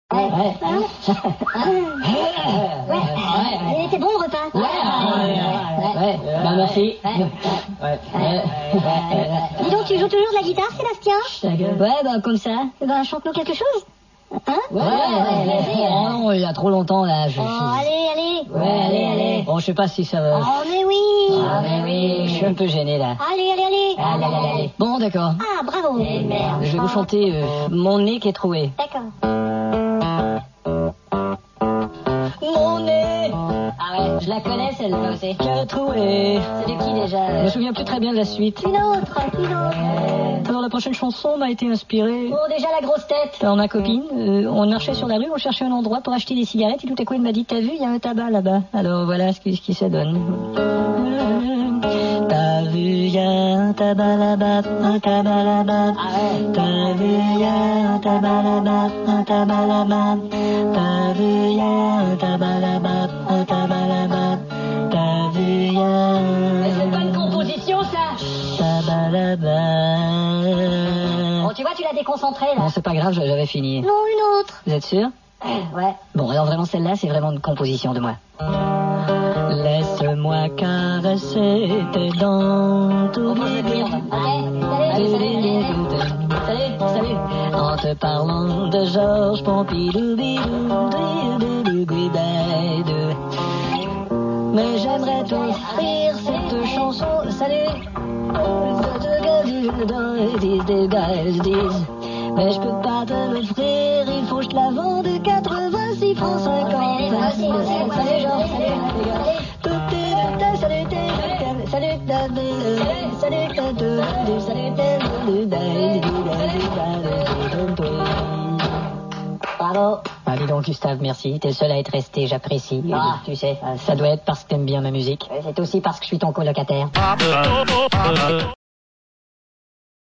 Ouais. Il était bon le repas. Ouais. Bah merci. Dis donc, tu joues toujours de la guitare, Sébastien? Ta gueule. Ouais, bah comme ça. Ben, chante-nous quelque chose. Hein? Non, il y a trop longtemps là. Allez. Ouais, allez. Bon, je sais pas si ça va. Oh, mais oui. Mais oui, je suis un peu gêné là. Allez. Bon, d'accord. Ah, bravo. Je vais vous chanter Mon nez qui est troué. D'accord. Mon nez. Ah ouais, je la connais celle-là aussi. Qui est troué. C'est de qui déjà? Je me souviens plus très bien de la suite. Une autre. Alors la prochaine chanson m'a été inspirée Oh, déjà la grosse tête. par ma copine. On marchait sur la rue, on cherchait un endroit pour acheter des cigarettes et tout à coup elle m'a dit t'as vu, il y a un tabac là-bas. Alors voilà ce qui se donne. T'as vu, il y a un tabac là-bas, un tabac là-bas. T'as vu, il y a un tabac là-bas, un tabac là-bas. T'as vu, il y a un tabac là-bas, un tabac là-bas. T'as vu, il y a un... Mais c'est pas une composition, ça. tabac là-bas. Bon, tu vois, tu l'as déconcentré, là. Bon, c'est pas grave, j'avais fini. Non, une autre. Vous êtes sûr? Ouais. Bon, alors vraiment celle-là, c'est vraiment une composition de moi. Laisse-moi caresser tes dents. On peut se dire, ok? Salut. En te parlant de Georges Pompidou, mais j'aimerais t'offrir cette chanson. Salut. Mais je peux pas te l'offrir, il faut que je te la vende 86 francs 50. Salut, Georges. Bravo. Ah, dis donc Gustave, merci. T'es le seul à être resté, j'apprécie. Tu sais. Ça doit être parce que t'aimes bien ma musique. C'est aussi parce que je suis ton colocataire.